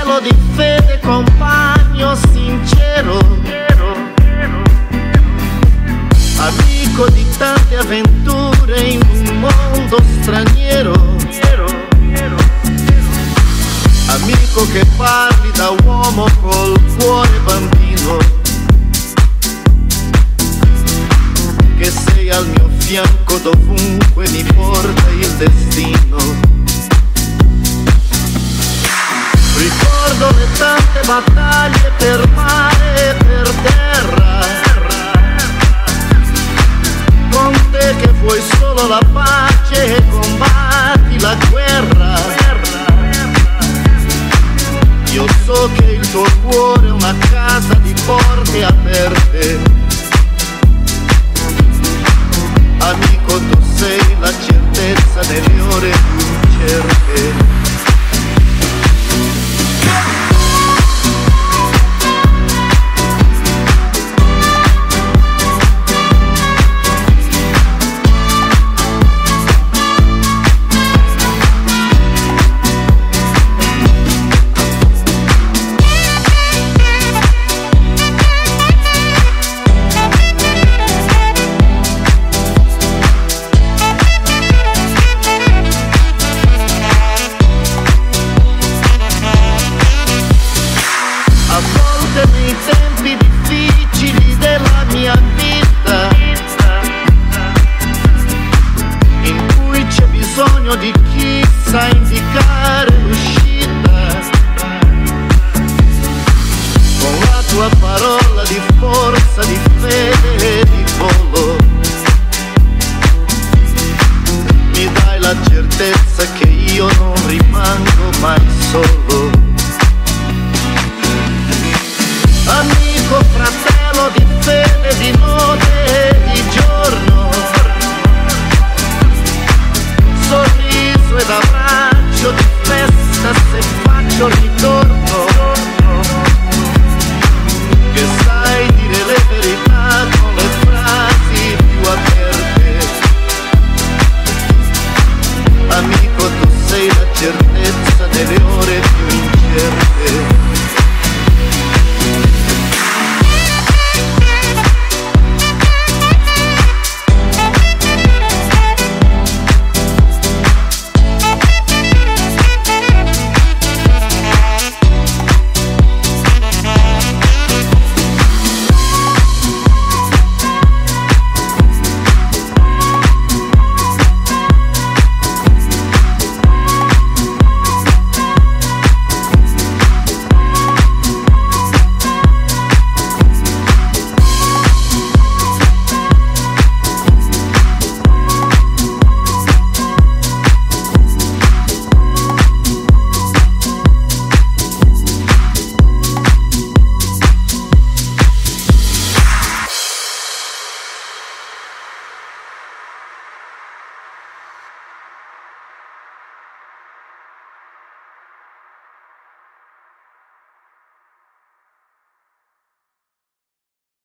cielo di fede, compagno sincero, amico di tante avventure in un mondo straniero, amico che parli da uomo col cuore bambino, che sei al mio fianco dovunque mi porta il destino. Ricordo le tante battaglie per mare e per terra, con te che vuoi solo la pace e combatti la guerra. Io so che il tuo cuore è una casa di porte aperte. Amico, tu sei la certezza nelle ore più incerte. Nei tempi difficili della mia vita, in cui c'è bisogno di chi sa indicare l'uscita, con la tua parola di forza, di fede e di volo, mi dai la certezza che